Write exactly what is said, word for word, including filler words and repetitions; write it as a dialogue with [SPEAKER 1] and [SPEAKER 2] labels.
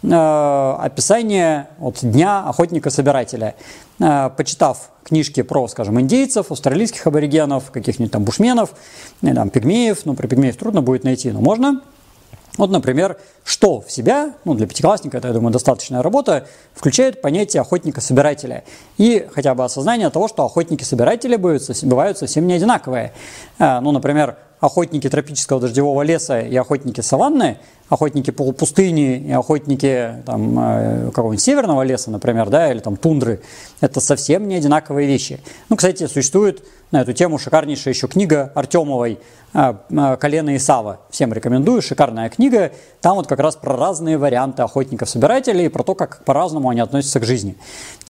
[SPEAKER 1] э, описание вот, дня охотника-собирателя. Э, почитав книжки про, скажем, индейцев, австралийских аборигенов, каких-нибудь там бушменов, или, там, пигмеев, ну, про пигмеев трудно будет найти, но можно. Вот, например, что в себя, ну, для пятиклассника, это, я думаю, достаточная работа, включает понятие охотника-собирателя. И хотя бы осознание того, что охотники-собиратели бывают совсем не одинаковые. Ну, например, охотники тропического дождевого леса и охотники саванны, охотники полупустыни и охотники там, какого-нибудь северного леса, например, да, или там тундры, это совсем не одинаковые вещи. Ну, кстати, существует на эту тему шикарнейшая еще книга Артемовой «Колено Исава». Всем рекомендую, шикарная книга. Там вот как раз про разные варианты охотников-собирателей, про то, как по-разному они относятся к жизни.